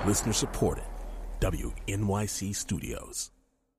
Listener supported. WNYC Studios.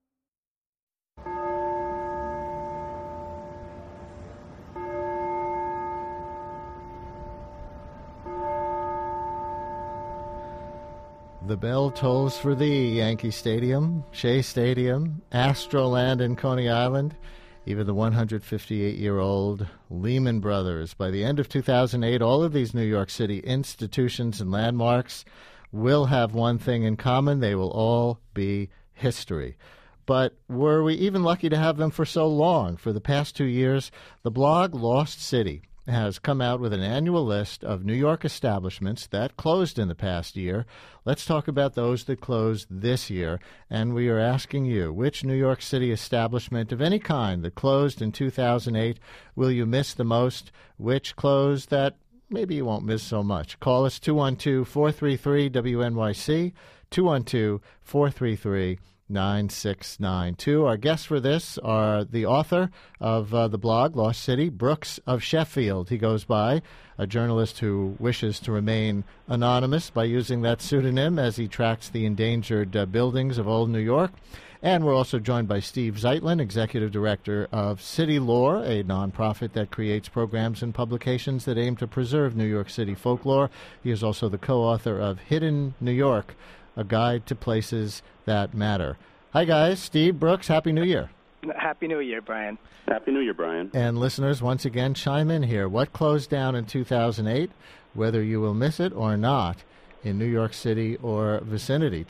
The bell tolls for thee, Yankee Stadium, Shea Stadium, Astroland in Coney Island, even the 158-year-old Lehman Brothers. By the end of 2008, all of these New York City institutions and landmarks will have one thing in common. They will all be history. But were we even lucky to have them for so long? For the past 2 years, the blog Lost City has come out with an annual list of New York establishments that closed in the past year. Let's talk about those that closed this year. And we are asking you, which New York City establishment of any kind that closed in 2008 will you miss the most? Which closed that maybe you won't miss so much? Call us 212-433-WNYC, 212-433-9692. Our guests for this are the author of the blog, Lost City, Brooks of Sheffield. He goes by, a journalist who wishes to remain anonymous by using that pseudonym as he tracks the endangered buildings of old New York. And we're also joined by Steve Zeitlin, Executive Director of City Lore, a nonprofit that creates programs and publications that aim to preserve New York City folklore. He is also the co-author of Hidden New York, a guide to places that matter. Hi, guys. Steve, Brooks, Happy New Year. Happy New Year, Brian. Happy New Year, Brian. And listeners, once again, chime in here. What closed down in 2008, whether you will miss it or not, in New York City or vicinity?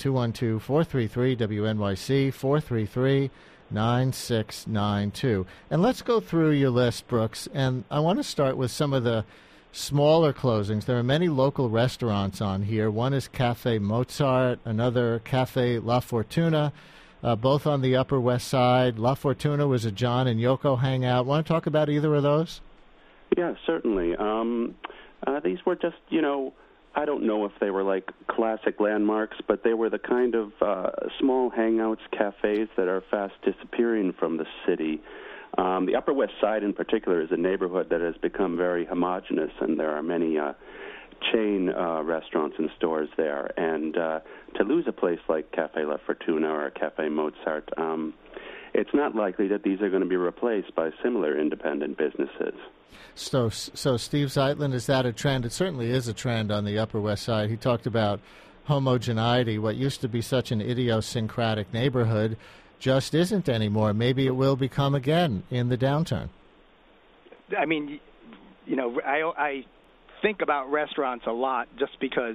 212-433-WNYC, 433-9692. And let's go through your list, Brooks. And I want to start with some of the smaller closings. There are many local restaurants on here. One is Cafe Mozart, another Cafe La Fortuna, both on the Upper West Side. La Fortuna was a John and Yoko hangout. Want to talk about either of those? Yeah, certainly. These were just, I don't know if they were like classic landmarks, but they were the kind of small hangouts, cafes that are fast disappearing from the city. The Upper West Side in particular is a neighborhood that has become very homogenous, and there are many chain restaurants and stores there. And to lose a place like Cafe La Fortuna or Cafe Mozart, it's not likely that these are going to be replaced by similar independent businesses. So Steve Zeitlin, is that a trend? It certainly is a trend on the Upper West Side. He talked about homogeneity. What used to be such an idiosyncratic neighborhood just isn't anymore. Maybe it will become again in the downturn. I mean, I think about restaurants a lot just because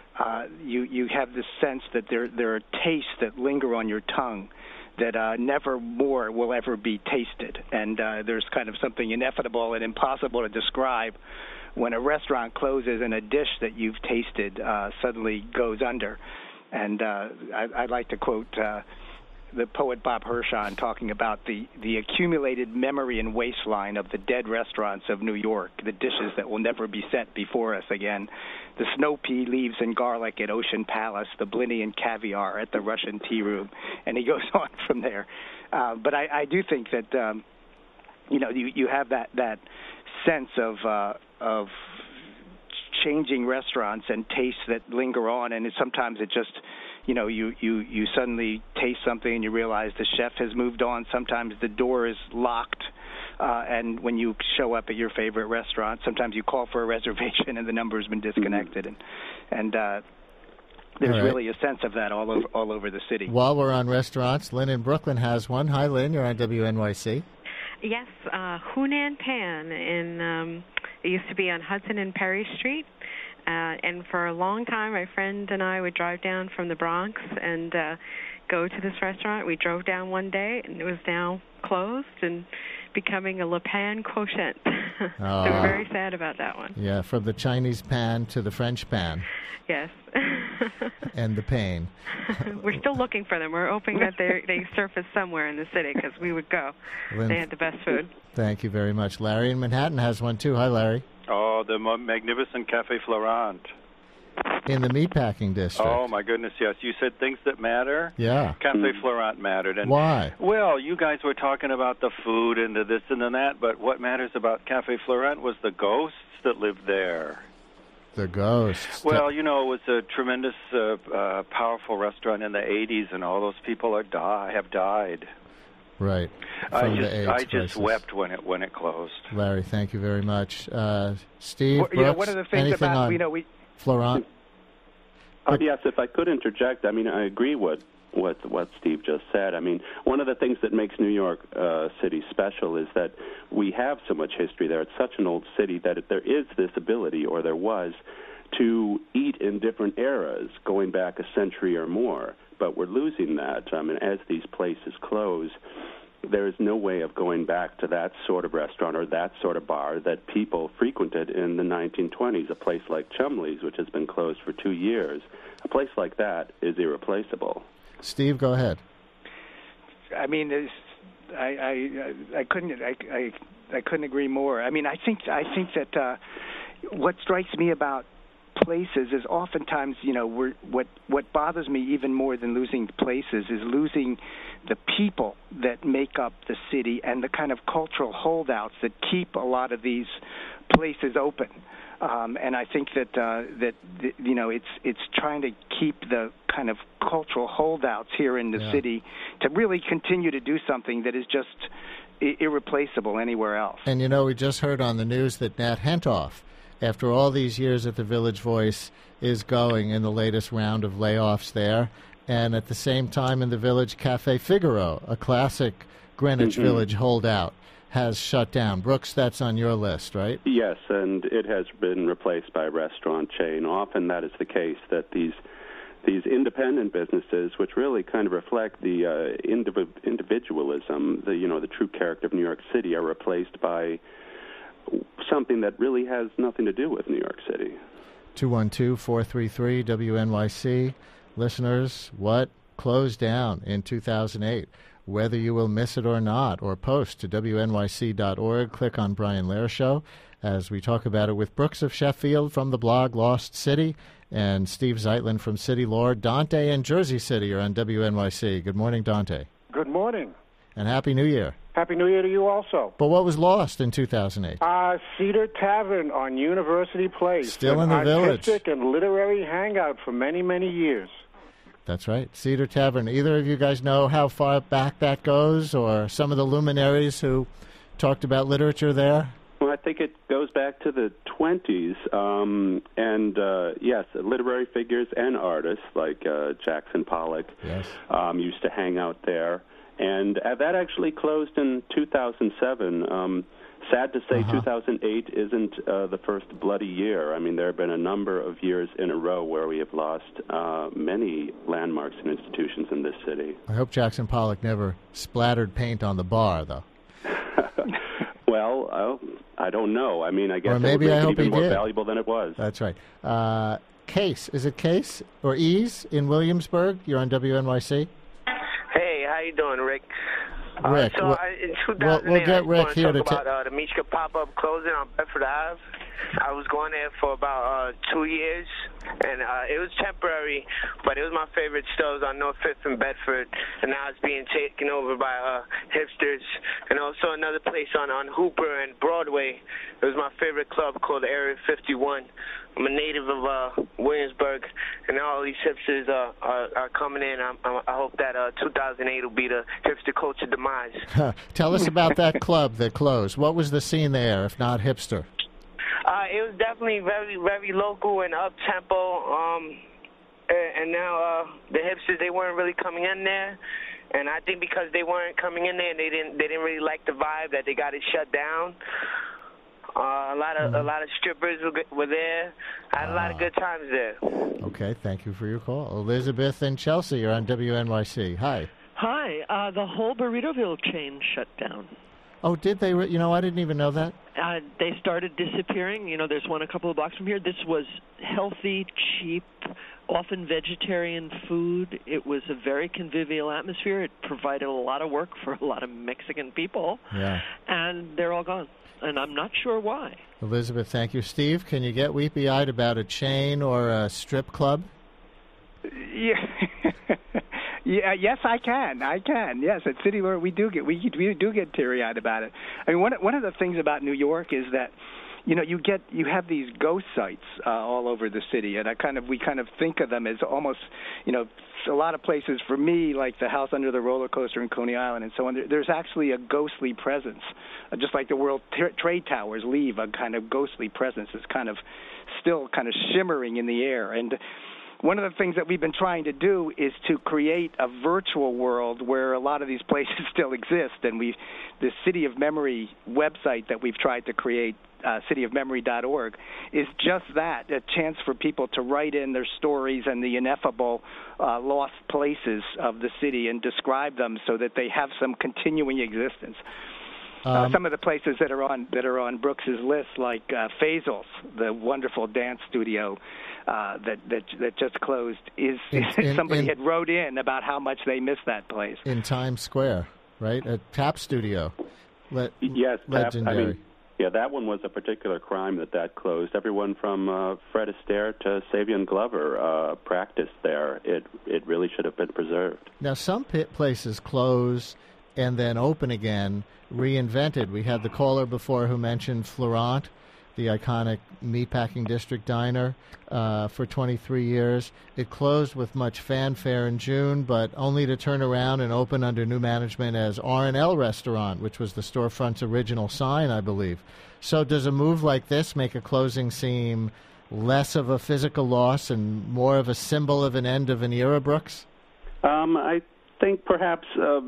you have this sense that there are tastes that linger on your tongue that never more will ever be tasted. And there's kind of something ineffable and impossible to describe when a restaurant closes and a dish that you've tasted suddenly goes under. And I'd like to quote the poet Bob Hirshon talking about the accumulated memory and waistline of the dead restaurants of New York, the dishes that will never be set before us again, the snow pea leaves and garlic at Ocean Palace, the Blini and caviar at the Russian Tea Room, and he goes on from there. But I do think that you have that sense of changing restaurants and tastes that linger on, and sometimes it just you suddenly taste something and you realize the chef has moved on. Sometimes the door is locked, and when you show up at your favorite restaurant, sometimes you call for a reservation and the number has been disconnected, and there's really a sense of that all over the city. While we're on restaurants, Lynn in Brooklyn has one. Hi, Lynn. You're on WNYC. Yes, Hunan Pan it used to be on Hudson and Perry Street. And for a long time, my friend and I would drive down from the Bronx and go to this restaurant. We drove down one day, and it was now closed and becoming a Le Pan Quotient. So we're very sad about that one. Yeah, from the Chinese pan to the French pan. Yes. And the pain. We're still looking for them. We're hoping that they surface somewhere in the city because we would go. Lynn, they had the best food. Thank you very much. Larry in Manhattan has one, too. Hi, Larry. Oh, the magnificent Cafe Florent. In the meatpacking district. Oh, my goodness, yes. You said things that matter? Yeah. Cafe Florent mattered. And why? Well, you guys were talking about the food and the this and the that, but what matters about Cafe Florent was the ghosts that lived there. The Ghost. Well, you know, it was a tremendous, powerful restaurant in the 80s, and all those people have died. Right. I just wept when it closed. Larry, thank you very much. Steve, well, Brooks, one of the things anything about, on Florent? Yes, if I could interject, I mean, I agree with what Steve just said. I mean, one of the things that makes New York City special is that we have so much history there. It's such an old city that there is this ability, or there was, to eat in different eras, going back a century or more. But we're losing that. I mean, as these places close, there is no way of going back to that sort of restaurant or that sort of bar that people frequented in the 1920s. A place like Chumley's, which has been closed for 2 years, a place like that is irreplaceable. Steve, go ahead. I mean, I couldn't agree more. I mean, I think that what strikes me about places is oftentimes, you know, what bothers me even more than losing places is losing the people that make up the city and the kind of cultural holdouts that keep a lot of these places open. And I think that you know, it's trying to keep the kind of cultural holdouts here in the city to really continue to do something that is just irreplaceable anywhere else. And you know, we just heard on the news that Nat Hentoff, after all these years at the Village Voice, is going in the latest round of layoffs there. And at the same time in the Village, Cafe Figaro, a classic Greenwich Village holdout, has shut down. Brooks, that's on your list, right? Yes, and it has been replaced by a restaurant chain. Often that is the case, that these independent businesses, which really kind of reflect the individualism, the true character of New York City, are replaced by something that really has nothing to do with New York City. 212-433-WNYC. Listeners, what closed down in 2008? Whether you will miss it or not, or post to WNYC.org, click on Brian Lehrer Show as we talk about it with Brooks of Sheffield from the blog Lost City and Steve Zeitlin from City Lore. Dante and Jersey City are on WNYC. Good morning, Dante. Good morning. And Happy New Year. Happy New Year to you also. But what was lost in 2008? Cedar Tavern on University Place. Still in the village. Artistic and literary hangout for many, many years. That's right, Cedar Tavern. Either of you guys know how far back that goes, or some of the luminaries who talked about literature there? Well, I think it goes back to the 20s, yes, literary figures and artists like Jackson Pollock used to hang out there. And that actually closed in 2007. Sad to say 2008 isn't the first bloody year. I mean, there have been a number of years in a row where we have lost many landmarks and institutions in this city. I hope Jackson Pollock never splattered paint on the bar, though. Well, I don't know. I mean, I guess or maybe it would I make it hope even more did. valuable than it was. That's right. Case. Is it Case or Ease in Williamsburg? You're on WNYC. Hey, how you doing, Rick? Rick, in 2008, we'll get Rick here to talk about the Mishka pop-up closing on Bedford Ave. I was going there for about 2 years, and it was temporary, but it was my favorite stores on North 5th and Bedford, and now it's being taken over by hipsters. And also another place on Hooper and Broadway. It was my favorite club called Area 51. I'm a native of Williamsburg, and all these hipsters are coming in. I hope that 2008 will be the hipster culture demise. Tell us about that club that closed. What was the scene there, if not hipster? It was definitely very, very local and up-tempo, and now the hipsters, they weren't really coming in there. And I think because they weren't coming in there, and they didn't really like the vibe, that they got it shut down. A lot of strippers were there. I had a lot of good times there. Okay, thank you for your call. Elizabeth and Chelsea are on WNYC. Hi. Hi. The whole Burritoville chain shut down. Oh, did they? I didn't even know that. They started disappearing. There's one a couple of blocks from here. This was healthy, cheap, often vegetarian food. It was a very convivial atmosphere. It provided a lot of work for a lot of Mexican people. Yeah. And they're all gone. And I'm not sure why. Elizabeth, thank you. Steve, can you get weepy-eyed about a chain or a strip club? Yeah. Yes, I can. Yes, at City Lore we do get teary-eyed about it. I mean, one of the things about New York is that, you have these ghost sites all over the city, and we kind of think of them as almost, a lot of places for me, like the house under the roller coaster in Coney Island and so on. There's actually a ghostly presence, just like the World Trade Towers leave a kind of ghostly presence. It's kind of still kind of shimmering in the air. And one of the things that we've been trying to do is to create a virtual world where a lot of these places still exist. And the City of Memory website that we've tried to create, cityofmemory.org, is just that, a chance for people to write in their stories and the ineffable lost places of the city and describe them so that they have some continuing existence. Some of the places that are on Brooks's list, like Faisal's, the wonderful dance studio that just closed, somebody had wrote in about how much they miss that place. In Times Square, right? A tap studio. Yes, legendary. That one was a particular crime that closed. Everyone from Fred Astaire to Savion Glover practiced there. It really should have been preserved. Now, some places close and then open again, reinvented. We had the caller before who mentioned Florent, the iconic meatpacking district diner, for 23 years. It closed with much fanfare in June, but only to turn around and open under new management as R&L Restaurant, which was the storefront's original sign, I believe. So does a move like this make a closing seem less of a physical loss and more of a symbol of an end of an era, Brooks? I think perhaps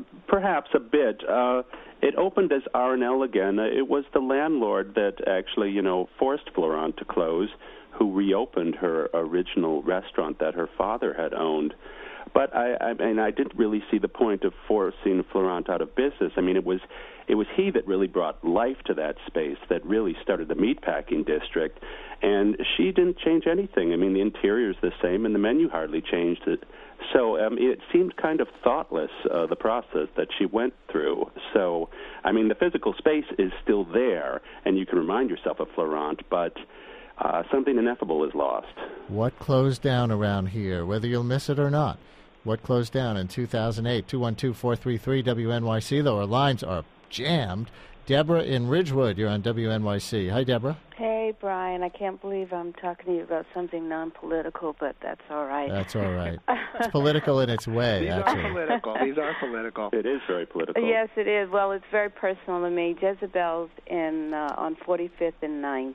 a bit. It opened as R&L again. It was the landlord that actually, forced Florent to close, who reopened her original restaurant that her father had owned. But I didn't really see the point of forcing Florent out of business. I mean, it was he that really brought life to that space, that really started the meatpacking district, and she didn't change anything. I mean, the interior's the same, and the menu hardly changed. So it seemed kind of thoughtless, the process that she went through. So, I mean, the physical space is still there, and you can remind yourself of Florent, but something ineffable is lost. What closed down around here, whether you'll miss it or not? What closed down in 2008? 212-433-WNYC, though our lines are jammed. Deborah in Ridgewood, you're on WNYC. Hi, Deborah. Hey, Brian. I can't believe I'm talking to you about something non-political, but that's all right. That's all right. It's political in its way, These actually. These are political. It is very political. Yes, it is. Well, it's very personal to me. Jezebel's on 45th and 9th.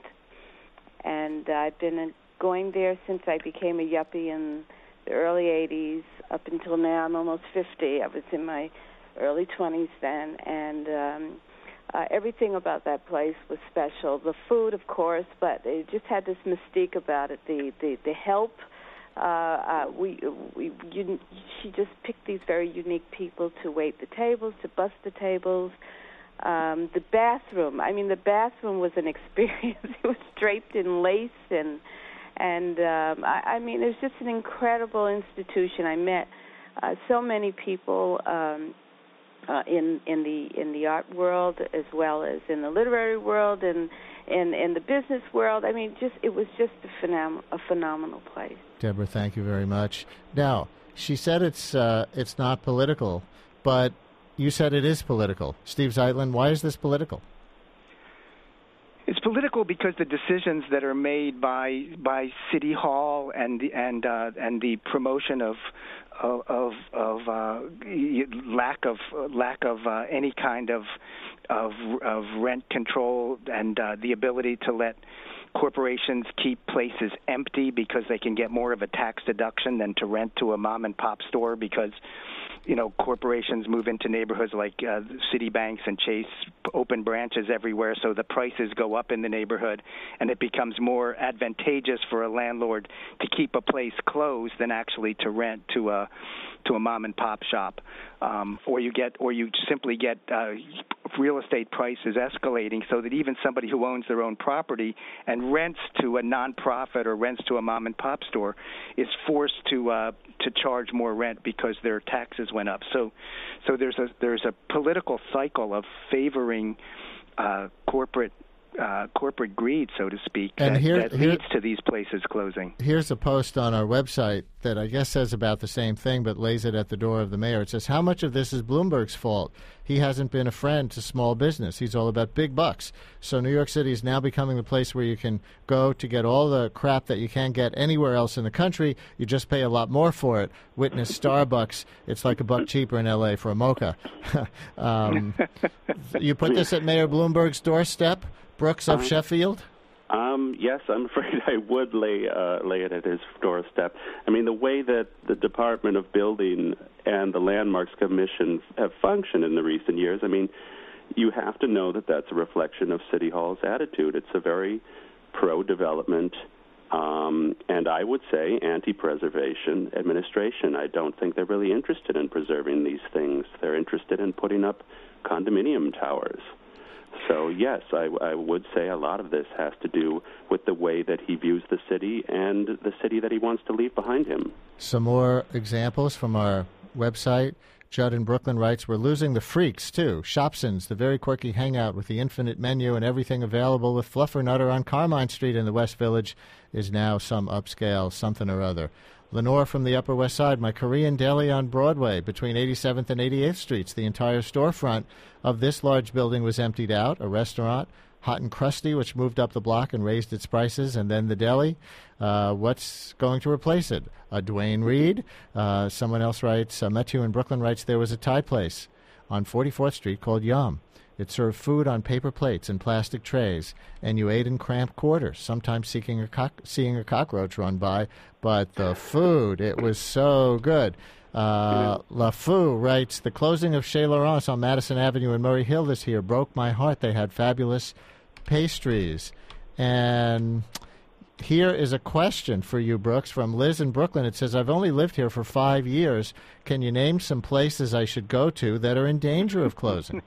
And I've been going there since I became a yuppie in the early 80s. Up until now, I'm almost 50. I was in my early 20s then. And everything about that place was special. The food, of course, but it just had this mystique about it. The help. She just picked these very unique people to wait the tables, to bus the tables. The bathroom. I mean, the bathroom was an experience. It was draped in lace, and I mean, it was just an incredible institution. I met so many people in the art world, as well as in the literary world, and in the business world. I mean, it was just a phenomenal place. Deborah, thank you very much. Now, she said it's not political, but you said it is political. Steve Zeitlin, why is this political? It's political because the decisions that are made by City Hall and the promotion of lack of any kind of rent control and the ability to let corporations keep places empty because they can get more of a tax deduction than to rent to a mom and pop store, because corporations move into neighborhoods like Citibanks and Chase open branches everywhere, so the prices go up in the neighborhood, and it becomes more advantageous for a landlord to keep a place closed than actually to rent to a mom and pop shop, or you simply get real estate prices escalating, so that even somebody who owns their own property and rents to a nonprofit or rents to a mom and pop store is forced to charge more rent because their taxes went up. So there's a political cycle of favoring corporate corporate greed, so to speak, and that leads to these places closing. Here's a post on our website that I guess says about the same thing, but lays it at the door of the mayor. It says, how much of this is Bloomberg's fault? He hasn't been a friend to small business. He's all about big bucks. So New York City is now becoming the place where you can go to get all the crap that you can't get anywhere else in the country. You just pay a lot more for it. Witness Starbucks. It's like $1 cheaper in L.A. for a mocha. You put this at Mayor Bloomberg's doorstep, Brooks of Sheffield? Yes, I'm afraid I would lay it at his doorstep. I mean, the way that the Department of Building and the Landmarks Commission have functioned in the recent years, I mean, you have to know that that's a reflection of City Hall's attitude. It's a very pro-development and I would say anti-preservation administration. I don't think they're really interested in preserving these things. They're interested in putting up condominium towers. So, yes, I would say a lot of this has to do with the way that he views the city and the city that he wants to leave behind him. Some more examples from our website. Judd in Brooklyn writes, we're losing the freaks, too. Shopsons, the very quirky hangout with the infinite menu and everything available with Fluffernutter on Carmine Street in the West Village, is now some upscale something or other. Lenore from the Upper West Side, my Korean deli on Broadway between 87th and 88th Streets. The entire storefront of this large building was emptied out. A restaurant, Hot and Crusty, which moved up the block and raised its prices, and then the deli. What's going to replace it? Duane Reade. Someone else writes, Matthew in Brooklyn writes, there was a Thai place on 44th Street called Yum. It served food on paper plates and plastic trays, and you ate in cramped quarters, sometimes seeing a cockroach run by. But the food, it was so good. LaFou writes, the closing of Chez Laurence on Madison Avenue in Murray Hill this year broke my heart. They had fabulous pastries. And here is a question for you, Brooks, from Liz in Brooklyn. It says, I've only lived here for 5 years. Can you name some places I should go to that are in danger of closing?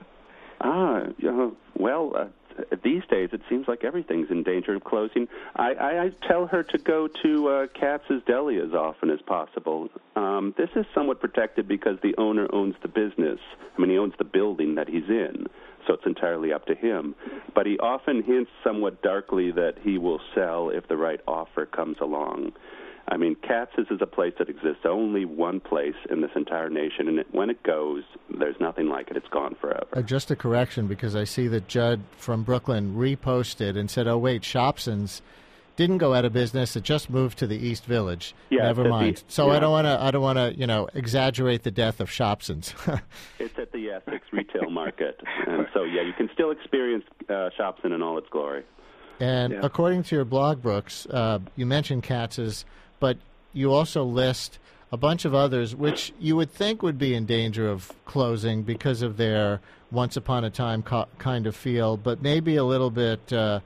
These days it seems like everything's in danger of closing. I tell her to go to Katz's Deli as often as possible. This is somewhat protected because the owner owns the business. I mean, he owns the building that he's in, so it's entirely up to him. But he often hints somewhat darkly that he will sell if the right offer comes along. I mean, Katz's is a place that exists only one place in this entire nation, and when it goes, there's nothing like it. It's gone forever. Just a correction, because I see that Judd from Brooklyn reposted and said, oh, wait, Shopsons didn't go out of business. It just moved to the East Village. Yeah, never mind. So yeah. I don't want to, exaggerate the death of Shopsons. It's at the Essex retail market. And so, yeah, you can still experience Shopson in all its glory. And according to your blog, Brooks, you mentioned Katz's, but you also list a bunch of others which you would think would be in danger of closing because of their once upon a time kind of feel, but maybe a little bit,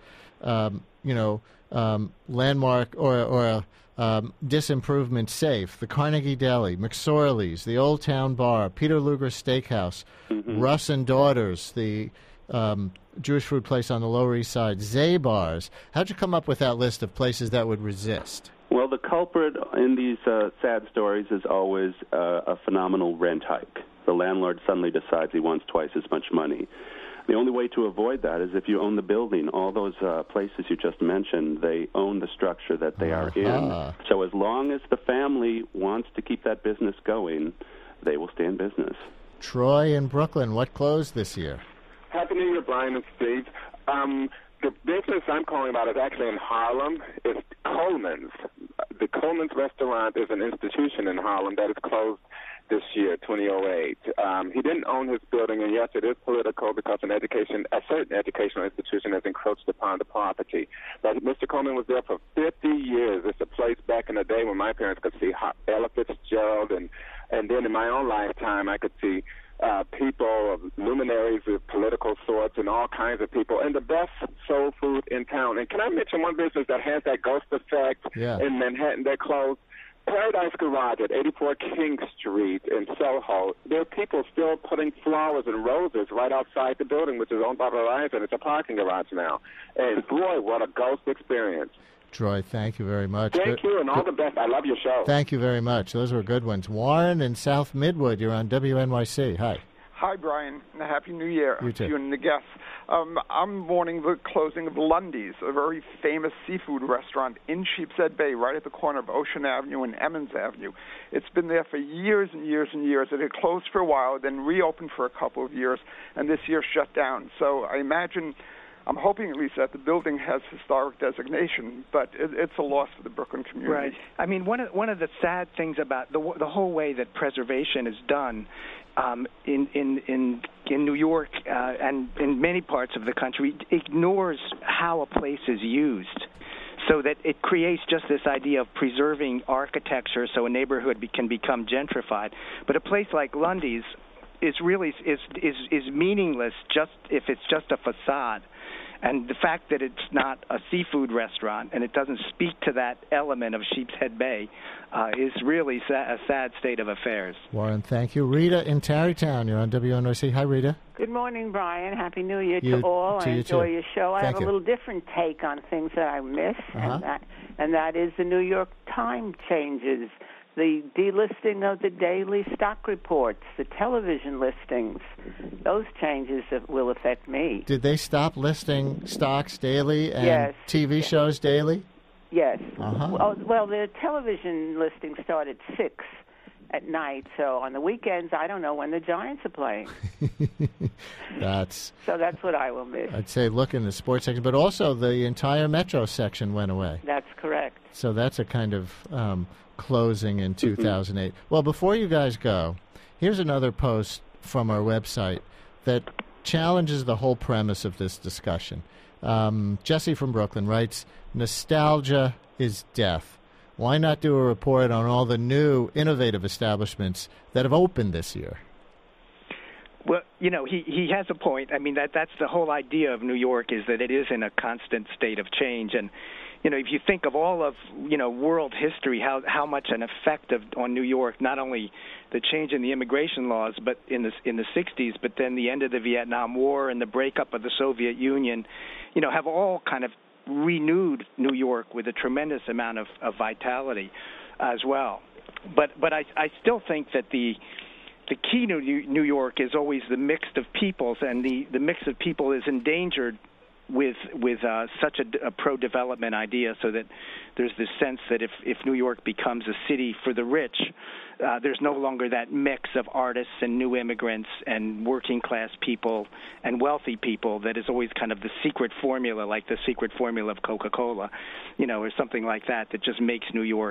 landmark or disimprovement safe. The Carnegie Deli, McSorley's, the Old Town Bar, Peter Luger Steakhouse, Russ and Daughters, the Jewish food place on the Lower East Side, Zabar's. How'd you come up with that list of places that would resist? Well, the culprit in these sad stories is always a phenomenal rent hike. The landlord suddenly decides he wants twice as much money. The only way to avoid that is if you own the building. All those places you just mentioned, they own the structure that they are in. So as long as the family wants to keep that business going, they will stay in business. Troy in Brooklyn, what closed this year? Happy New Year, Brian and Steve. The business I'm calling about is actually in Harlem. It's Coleman's. The Coleman's restaurant is an institution in Harlem that is closed this year, 2008. He didn't own his building, and yes, it is political because a certain educational institution has encroached upon the property. But Mr. Coleman was there for 50 years. It's a place back in the day when my parents could see Ella Fitzgerald, and then in my own lifetime I could see people, luminaries of political sorts, and all kinds of people, and the best soul food in town. And can I mention one business that has that ghost effect in Manhattan that closed? Paradise Garage at 84 King Street in Soho. There are people still putting flowers and roses right outside the building, which is owned by Verizon. It's a parking garage now. And boy, what a ghost experience. Troy, thank you very much. Thank you, and all the best. I love your show. Thank you very much. Those were good ones. Warren in South Midwood, you're on WNYC. Hi. Hi, Brian, and a Happy New Year you too. to you and the guests. I'm mourning the closing of Lundy's, a very famous seafood restaurant in Sheepshead Bay, right at the corner of Ocean Avenue and Emmons Avenue. It's been there for years and years and years. It had closed for a while, then reopened for a couple of years, and this year shut down. So I'm hoping at least that the building has historic designation, but it's a loss for the Brooklyn community. Right. I mean, one of the sad things about the whole way that preservation is done in New York and in many parts of the country ignores how a place is used, so that it creates just this idea of preserving architecture so a neighborhood can become gentrified. But a place like Lundy's is meaningless just if it's just a facade. And the fact that it's not a seafood restaurant and it doesn't speak to that element of Sheepshead Bay is really a sad state of affairs. Warren, thank you. Rita in Tarrytown, you're on WNYC. Hi, Rita. Good morning, Brian. Happy New Year to all. I enjoy your show. I have a little different take on things that I miss, and that is the New York Times changes, the delisting of the daily stock reports, the television listings. Those changes will affect me. Did they stop listing stocks daily and TV shows daily? Yes. Well, the television listings start at 6 at night, so on the weekends, I don't know when the Giants are playing. So that's what I will miss. I'd say look in the sports section, but also the entire Metro section went away. That's correct. So that's a kind of closing in 2008. Well, before you guys go, here's another post from our website that challenges the whole premise of this discussion. Jesse from Brooklyn writes, "Nostalgia is death. Why not do a report on all the new, innovative establishments that have opened this year?" Well, he has a point. I mean, that's the whole idea of New York, is that it is in a constant state of change. And, if you think of all of, world history, how much an effect on New York, not only the change in the immigration laws, but in the 60s, but then the end of the Vietnam War and the breakup of the Soviet Union, have all kind of renewed New York with a tremendous amount of vitality as well. But I still think that the key to New York is always the mix of peoples, and the mix of people is endangered with such a pro-development idea, so that there's this sense that if New York becomes a city for the rich, there's no longer that mix of artists and new immigrants and working-class people and wealthy people that is always kind of the secret formula, like the secret formula of Coca-Cola, or something like that just makes New York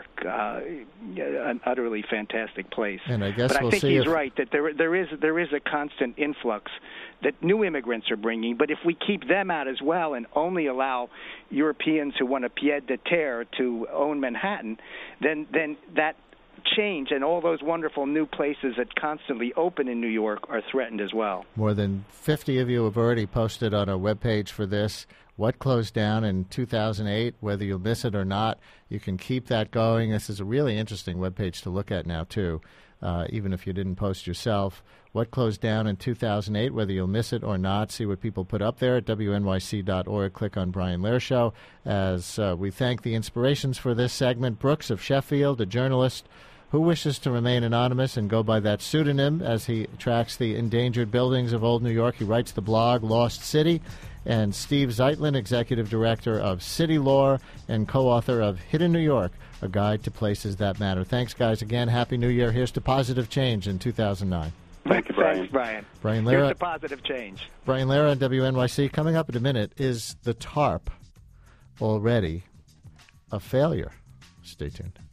an utterly fantastic place. And I guess but I think he's right that there is a constant influx that new immigrants are bringing, but if we keep them out as well and only allow Europeans who want a pied-à-terre to own Manhattan, then that change and all those wonderful new places that constantly open in New York are threatened as well. More than 50 of you have already posted on our webpage for this what closed down in 2008, whether you'll miss it or not. You can keep that going. This is a really interesting webpage to look at now, too, even if you didn't post yourself. What closed down in 2008, whether you'll miss it or not. See what people put up there at WNYC.org. Click on Brian Lehrer Show. As we thank the inspirations for this segment, Brooks of Sheffield, a journalist who wishes to remain anonymous and go by that pseudonym as he tracks the endangered buildings of Old New York. He writes the blog Lost City. And Steve Zeitlin, executive director of City Lore and co-author of Hidden New York, a guide to places that matter. Thanks, guys, again. Happy New Year. Here's to positive change in 2009. Thank you, Brian. Thanks, Brian. Brian Lehrer. Here's to positive change. Brian Lehrer on WNYC. Coming up in a minute, is the TARP already a failure? Stay tuned.